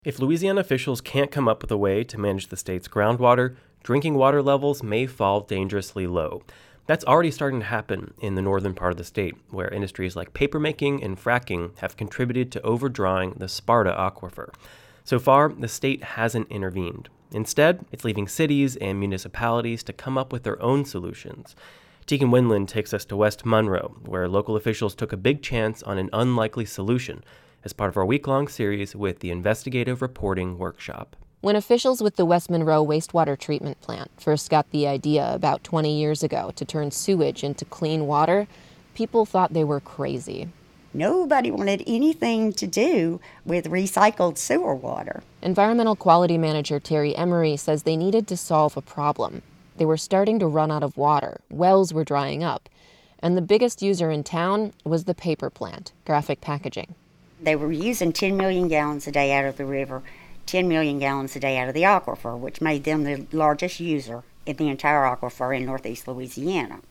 If Louisiana officials can't come up with a way to manage the state's groundwater, drinking water levels may fall dangerously low. That's already starting to happen in the northern part of the state, where industries like papermaking and fracking have contributed to overdrawing the Sparta aquifer. So far, the state hasn't intervened. Instead, it's leaving cities and municipalities to come up with their own solutions. Tegan Windland takes us to West Monroe, where local officials took a big chance on an unlikely solution as part of our week-long series with the Investigative Reporting Workshop. When officials with the West Monroe wastewater treatment plant first got the idea about 20 years ago to turn sewage into clean water, people thought they were crazy. Nobody wanted anything to do with recycled sewer water. Environmental Quality Manager Terry Emery says they needed to solve a problem. They were starting to run out of water, wells were drying up, and the biggest user in town was the paper plant, Graphic Packaging. They were using 10 million gallons a day out of the river, 10 million gallons a day out of the aquifer, which made them the largest user in the entire aquifer in northeast Louisiana.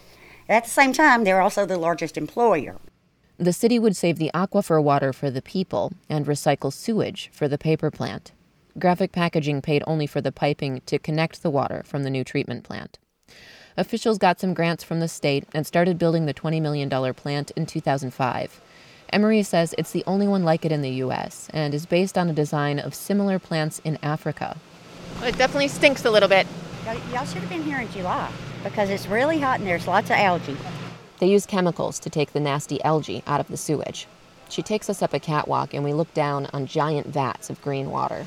At the same time, they're also the largest employer. The city would save the aquifer water for the people and recycle sewage for the paper plant. Graphic Packaging paid only for the piping to connect the water from the new treatment plant. Officials got some grants from the state and started building the $20 million plant in 2005. Emery says it's the only one like it in the U.S. and is based on a design of similar plants in Africa. Well, it definitely stinks a little bit. Y'all should have been here in July because it's really hot and there's lots of algae. They use chemicals to take the nasty algae out of the sewage. She takes us up a catwalk and we look down on giant vats of green water.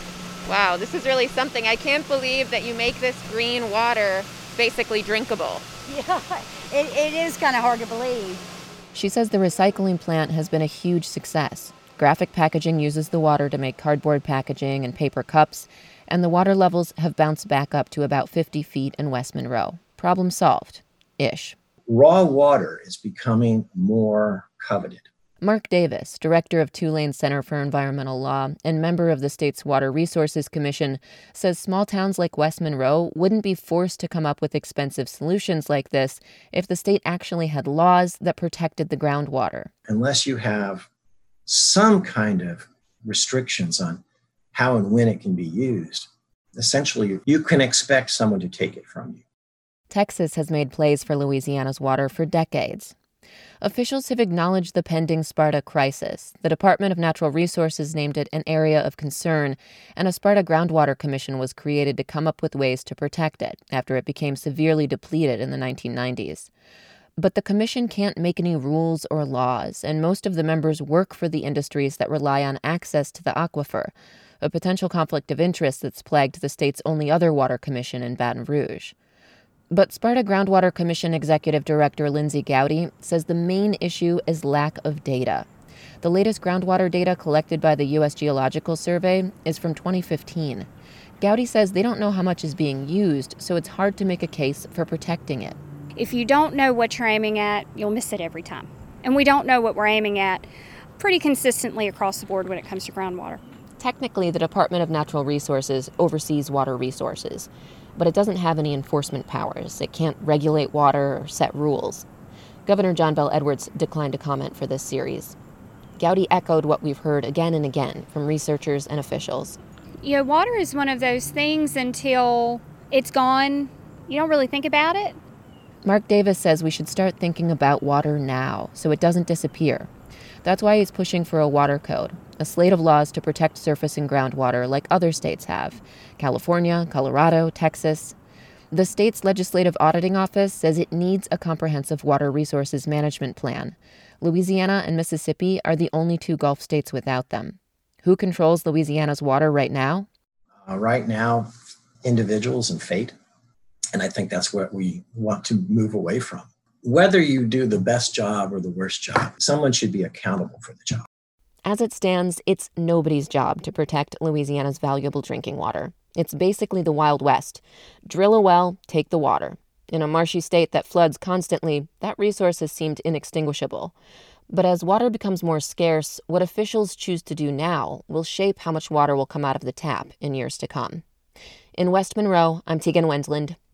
Wow, this is really something. I can't believe that you make this green water basically drinkable. Yeah, it is kind of hard to believe. She says the recycling plant has been a huge success. Graphic Packaging uses the water to make cardboard packaging and paper cups, and the water levels have bounced back up to about 50 feet in West Monroe. Problem solved. Ish. Raw water is becoming more coveted. Mark Davis, director of Tulane Center for Environmental Law and member of the state's Water Resources Commission, says small towns like West Monroe wouldn't be forced to come up with expensive solutions like this if the state actually had laws that protected the groundwater. Unless you have some kind of restrictions on how and when it can be used, essentially you can expect someone to take it from you. Texas has made plays for Louisiana's water for decades. Officials have acknowledged the pending Sparta crisis. The Department of Natural Resources named it an area of concern, and a Sparta Groundwater Commission was created to come up with ways to protect it after it became severely depleted in the 1990s. But the commission can't make any rules or laws, and most of the members work for the industries that rely on access to the aquifer, a potential conflict of interest that's plagued the state's only other water commission in Baton Rouge. But Sparta Groundwater Commission Executive Director Lindsay Gowdy says the main issue is lack of data. The latest groundwater data collected by the U.S. Geological Survey is from 2015. Gowdy says they don't know how much is being used, so it's hard to make a case for protecting it. If you don't know what you're aiming at, you'll miss it every time. And we don't know what we're aiming at pretty consistently across the board when it comes to groundwater. Technically, the Department of Natural Resources oversees water resources, but it doesn't have any enforcement powers. It can't regulate water or set rules. Governor John Bel Edwards declined to comment for this series. Gowdy echoed what we've heard again and again from researchers and officials. You know, water is one of those things until it's gone, you don't really think about it. Mark Davis says we should start thinking about water now so it doesn't disappear. That's why he's pushing for a water code, a slate of laws to protect surface and groundwater like other states have: California, Colorado, Texas. The state's Legislative Auditing Office says it needs a comprehensive water resources management plan. Louisiana and Mississippi are the only two Gulf states without them. Who controls Louisiana's water right now? Right now, individuals and fate. And I think that's what we want to move away from. Whether you do the best job or the worst job, someone should be accountable for the job. As it stands, it's nobody's job to protect Louisiana's valuable drinking water. It's basically the Wild West. Drill a well, take the water. In a marshy state that floods constantly, that resource has seemed inextinguishable. But as water becomes more scarce, what officials choose to do now will shape how much water will come out of the tap in years to come. In West Monroe, I'm Tegan Wendland,